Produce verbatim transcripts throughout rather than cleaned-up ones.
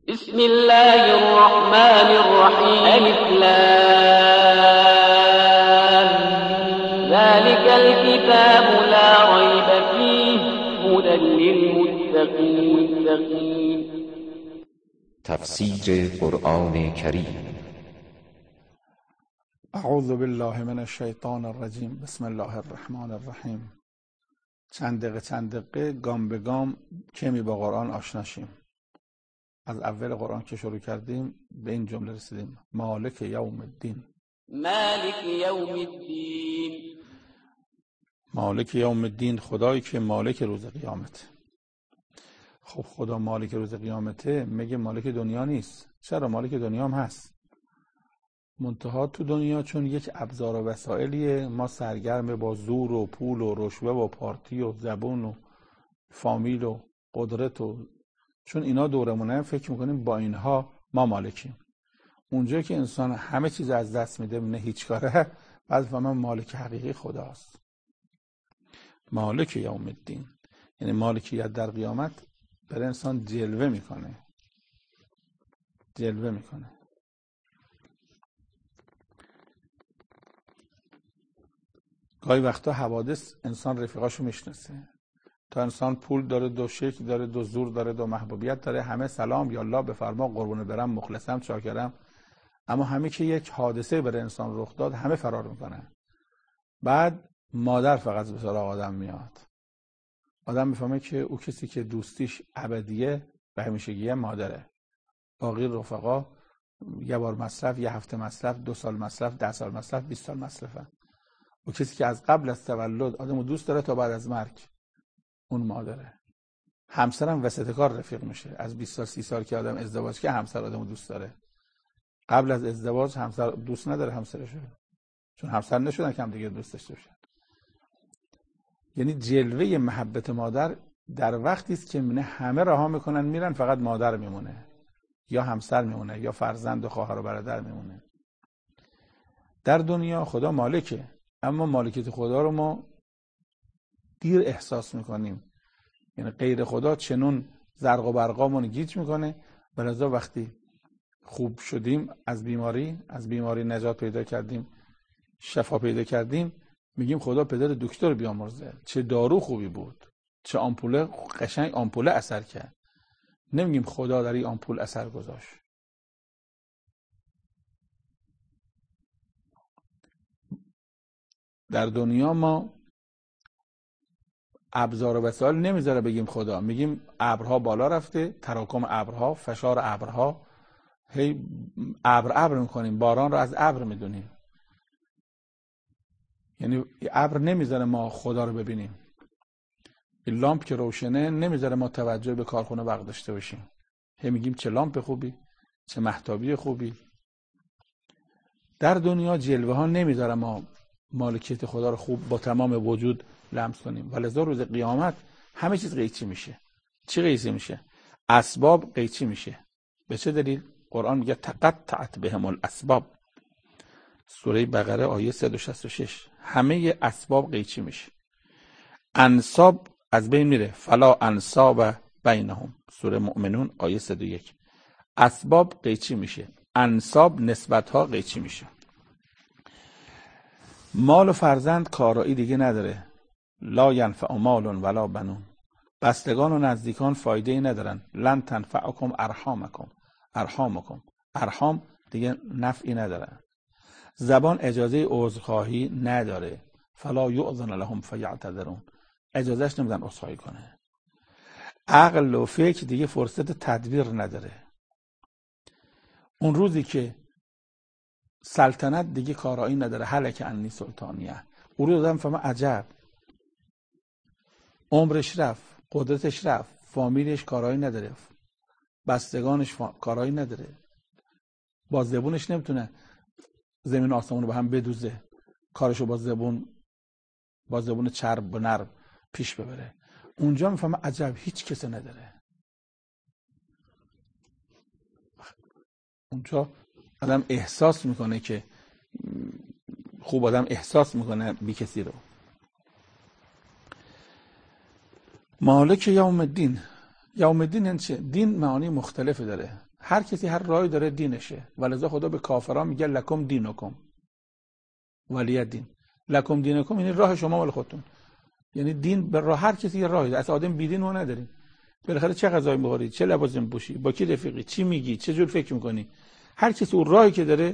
بسم الله الرحمن الرحیم. الف لام ذلك الكتاب لا ريب فيه هدى للمتقين. تفسیر قرآن کریم. اعوذ بالله من الشیطان الرجیم. بسم الله الرحمن الرحیم. چند دقیقه چند دقیقه گام به گام کمی با قرآن آشنا شیم. از اول قرآن که شروع کردیم به این جمله رسیدیم: مالک یوم الدین. مالک یوم الدین. مالک یوم الدین، خدایی که مالک روز قیامت. خب خدا مالک روز قیامته، میگه مالک دنیا نیست. چرا؟ مالک دنیا هم هست، منتها تو دنیا چون یک ابزار و وسایلیه، ما سرگرم با زور و پول و رشوه و پارتی و زبون و فامیل و قدرت و چون اینا دورمونه فکر میکنیم با اینها ما مالکیم. اونجا که انسان همه چیز از دست میده، نه هیچ کاره، بعد فهمم مالک حقیقی خداست. مالک یوم الدین یعنی مالکیت در قیامت برای انسان جلوه میکنه جلوه میکنه گاهی وقتا حوادث انسان رفیقاشو میشناسه. تا انسان پول داره، دو شکل داره، دو زور داره، دو محبوبیت داره، همه سلام یا الله بفرما، قربون برم، مخلصم، چاکرم، اما همه که یک حادثه برای انسان رخ داد همه فرار میکنن. بعد مادر فقط به سراغ آدم میاد. آدم میفهمه که او کسی که دوستیش ابدیه و همیشگیه مادره. باقی رفقا یه بار مصرف، یه هفته مصرف، دو سال مصرف، ده سال مصرف، بیست سال مصرفن. او کسی که از قبل از تولد آدمو دوست داره تا بعد از مرگ، اون مادره. همسرم وسط کار رفیق میشه. از بیست سال سی سال که آدم ازدواج که همسر آدمو دوست داره. قبل از ازدواج همسر دوست نداره همسرشو، چون همسر نشدن که هم دیگه دوست داشته باشن. یعنی جلوه محبت مادر در وقتی است که منه همه رها میکنن میرن، فقط مادر میمونه، یا همسر میمونه، یا فرزند و خواهر و برادر میمونه. در دنیا خدا مالکه، اما مالکیت خدا رو ما دیر احساس میکنیم. یعنی غیر خدا چنون زرق و برقامون گیج میکنه، ولذا وقتی خوب شدیم، از بیماری از بیماری نجات پیدا کردیم، شفا پیدا کردیم، میگیم خدا پدر دکتر بیامرزه، چه دارو خوبی بود، چه آمپول قشنگ آمپول اثر کرد. نمیگیم خدا در این آمپول اثر گذاشت. در دنیا ما ابزار و وسایل نمیذاره بگیم خدا، میگیم ابرها بالا رفته، تراکم ابرها، فشار ابرها، هی ابر ابر میکنیم، باران رو از ابر میدونیم. یعنی ابر نمیذاره ما خدا رو ببینیم. این لامپ که روشنه نمیذاره ما توجه به کارخونه برق داشته باشیم. هی میگیم چه لامپ خوبی، چه مهتابی خوبی. در دنیا جلوه ها نمیذاره ما مالکیت خدا رو خوب با تمام وجود لمس کنیم. ولذا روز قیامت همه چیز قیچی میشه. چی قیچی میشه؟ اسباب قیچی میشه. به چه دلیل؟ قرآن میگه تقطعت بهم الاسباب. سوره بقره آیه صد و شصت و شش. همه اسباب قیچی میشه. انساب از بین میره. فلا انساب بینهم. سوره مؤمنون آیه صد و یک. اسباب قیچی میشه، انساب نسبت ها قیچی میشه. مال و فرزند کارایی دیگه نداره. لا ینفع مال ولا بنون. بستگان و نزدیکان فایده ای ندارن. لن تنفعکم ارحامکم. ارحامکم ارحام دیگه نفعی ندارن. زبان اجازه عذرخواهی نداره. فلا یؤذن لهم فیعتذرون. اجازهش نمیدن عذرخواهی کنه. عقل و فکر دیگه فرصت تدبیر نداره. اون روزی که سلطنت دیگه کارایی نداره، هلک عنی سلطانیه، اون روز آدم فهمه عجب، عمرش رفت، قدرتش رفت، فامیلش کارایی نداره، بستگانش فا... کارایی نداره، با زبونش نمیتونه زمین آسمون رو به هم بدوزه، کارشو با زبون با زبون چرب و نرم پیش ببره. اونجا میفهمه عجب هیچ کسی نداره. اونجا آدم احساس میکنه که خوب آدم احساس میکنه بی کسی رو. مالک یوم الدین. یوم الدین یعنی چه؟ دین معانی مختلفی داره. هر کسی هر راهی داره دینشه، ولذا خدا به کافران میگه لکم دینکم ولی دین. لکم دینکم یعنی راه شما مال خودتون، یعنی دین به راه هر کسی یه راهی داره. اصلا آدم بی دین ما نداریم. بالاخره چه غذایی می‌خوری، چه لباسی می‌پوشی، با کی رفیقی، چی میگی، چه جور فکر می‌کنی، هر کسی اون راهی که داره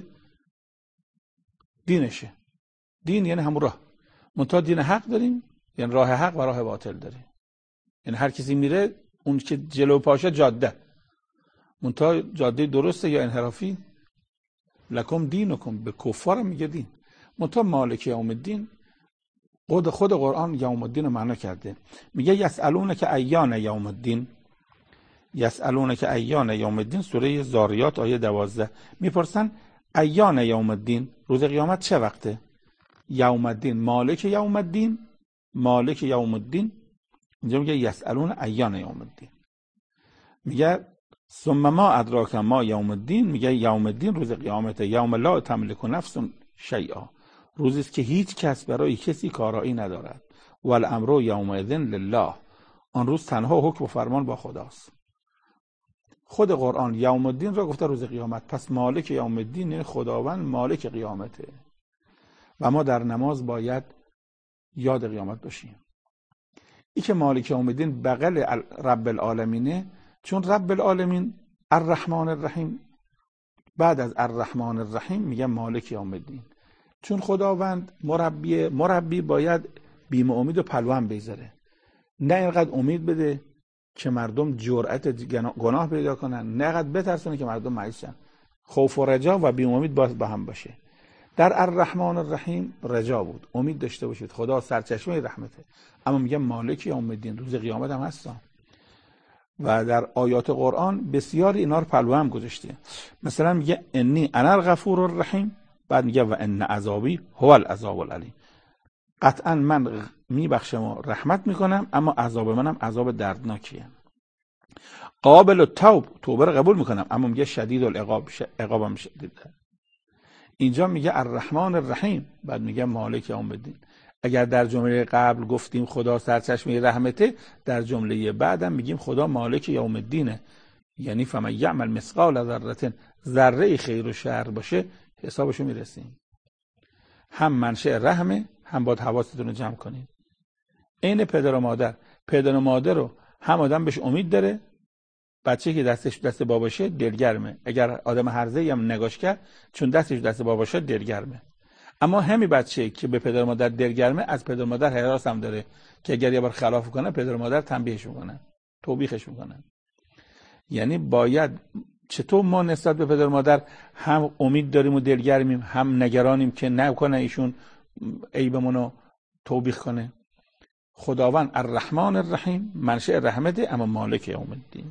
دینشه. دین یعنی همون راه. منتها دین حق داریم، یعنی راه حق و راه باطل داریم. یعنی هر کسی میره اون که جلو پاشه جاده، منتها جاده درسته یا انحرافی. لکم دینکم، به کفار میگه دین. منتها مالک یوم الدین خود خود قرآن یوم الدین رو معنا کرده. میگه یسالونک ایان یوم الدین، یسالونک ایان یوم الدین، سوره زاریات آیه دوازده. میپرسن ایان یوم الدین، روز قیامت چه وقته؟ یوم الدین، مالک یوم الدین، مالک یوم الدین. اینجا میگه یسالون ایان یوم الدین. میگه ثم ما ادراک ما یوم الدین، میگه یوم الدین روز قیامت، یوم لا تملک نفس شیئا، روزی است که هیچ کس برای کسی کارایی ندارد. والامر یومئذ لله، آن روز تنها حکم و فرمان با خداست. خود قرآن یوم الدین را گفته روز قیامت، پس مالک یوم الدین یعنی خداوند مالک قیامته و ما در نماز باید یاد قیامت باشیم. ای که مالک یوم الدین بغل رب العالمینه، چون رب العالمین الرحمن الرحیم، بعد از الرحمن الرحیم میگه مالک یوم الدین. چون خداوند مربی، مربی باید بیم امید و پلوان بذاره، نه اینقدر امید بده که مردم جرأت گناه پیدا کنن، نه اینقدر بترسونه که مردم مایوس شن. خوف و رجا و بیم امید باید با هم باشه. در الرحمن الرحیم رجا بود، امید داشته باشید، خدا سرچشمه رحمته. اما میگه مالک یوم الدین، روز قیامت هم هستن. و در آیات قرآن بسیاری اینا رو پلوام گذاشته. مثلا میگه انی انا الغفور الرحیم، بعد میگه و ان عذابی هو العذاب العلیم، قطعا من میبخشم و رحمت میکنم، اما عذاب منم عذاب دردناکیه. قابل التوب، توبه رو قبول میکنم، اما میگه شدید العقاب، عقابم شدیده. اینجا میگه الرحمن الرحیم، بعد میگه مالک یوم الدین. اگر در جمله قبل گفتیم خدا سرچشمه رحمته، در جمله بعدم میگیم خدا مالک یوم الدینه، یعنی فمن یعمل مثقال ذره، ذره خیر و شر باشه حسابشو میرسیم. هم منشأ رحمه، هم باید حواستون رو جمع کنید. عین پدر و مادر، پدر و مادر رو هم آدم بهش امید داره، بچه که دستش دست باباشه دلگرمه، اگر آدم هرزه‌ای هم نگاش کرد چون دستش دست باباشه دلگرمه. اما همین بچه که به پدر و مادر دلگرمه، از پدر و مادر حراس هم داره که اگر یه بار خلاف کنه پدر و مادر تنبیهش میکنن، توبیخش میکنن. یعنی باید چطور ما نسبت به پدر و مادر هم امید داریم و دلگرمیم، هم نگرانیم که نکنه ایشون عیبمونو توبیخ کنه. خداوند الرحمن الرحیم، منشأ رحمته، اما مالک یوم الدین.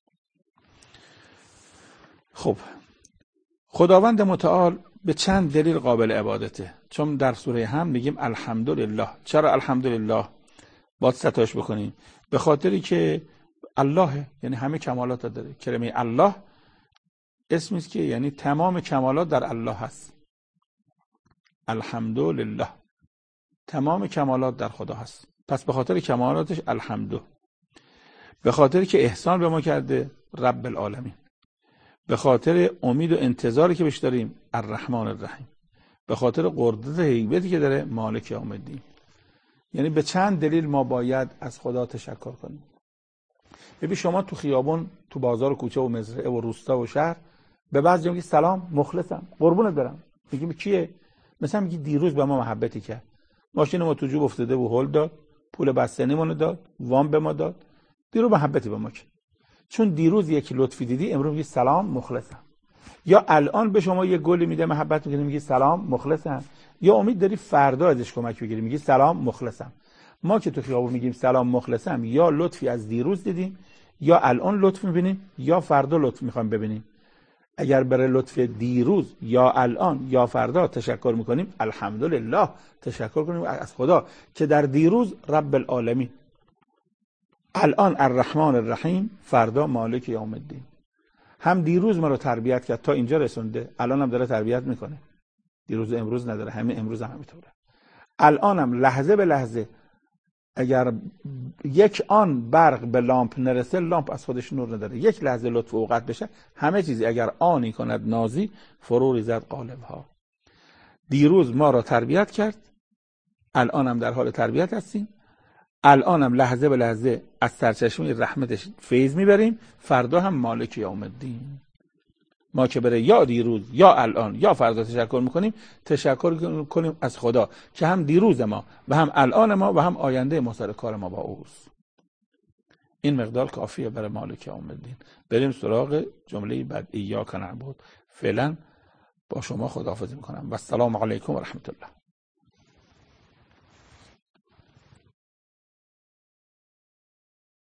خب خداوند متعال به چند دلیل قابل عبادته. چون در سوره هم میگیم الحمدلله. چرا الحمدلله باید ستایش بکنیم؟ به خاطری که الله یعنی همه کمالات داره. کلمه الله اسمی است که یعنی تمام کمالات در الله هست. الحمدلله، تمام کمالات در خدا هست. پس به خاطر کمالاتش الحمدو، به خاطر که احسان به ما کرده رب العالمین، به خاطر امید و انتظاری که بهش داریم الرحمن الرحیم، به خاطر قدرت هیبتی که داره مالک یوم الدین. یعنی به چند دلیل ما باید از خدا تشکر کنیم. ببین شما تو خیابون، تو بازار و کوچه و مزرعه و روستا و شهر به بعضی میگی سلام، مخلصم، قربونت برم. میگی کیه؟ مثلا میگی دیروز به ما محبتی کرد، ماشین ما تو جوب افتاده و هول داد، پول بستنیمون داد، وام به ما داد، دیروز محبتی به ما کرد. چون دیروز یک لطفی دیدی، امروز میگی سلام، مخلصم. یا الان به شما یک گلی میده، محبت میکنی، میگی سلام، مخلصم. یا امید داری فردا ازش کمک بگیری، میگی سلام، مخلصم. ما که تو خیابون میگیم سلام، مخلصم، یا لطفی از دیروز دیدیم، یا الان لطف میبینیم، یا فردا لطف میخوایم ببینیم. اگر برای لطف دیروز یا الان یا فردا تشکر میکنیم، الحمدلله، تشکر کنیم از خدا که در دیروز رب العالمین، الان الرحمن الرحیم، فردا مالک یوم الدین. هم دیروز ما رو تربیت کرد تا اینجا رسونده، الان هم داره تربیت میکنه. دیروز امروز نداره، همین امروز هم همینطوره. الان هم لحظه به لحظه اگر یک آن برق به لامپ نرسه، لامپ از خودش نور نداره. یک لحظه لطف و اوقات بشه همه چیزی اگر آنی کند نازی، فرو ریزد قالب ها. دیروز ما را تربیت کرد، الان هم در حال تربیت هستیم، الان هم لحظه به لحظه از سرچشمه رحمتش فیض میبریم، فردا هم مالک یوم الدین. ما که بره یا دیروز یا الان یا فردا تشکر میکنیم، تشکر کنیم از خدا که هم دیروز ما و هم الان ما و هم آینده ما سر کار ما با اوست. این مقدار کافیه برای مالک یوم الدین. بریم سراغ جمله بعد، ایاک نعبد. فعلا با شما خداحافظی میکنم و السلام علیکم و رحمت الله.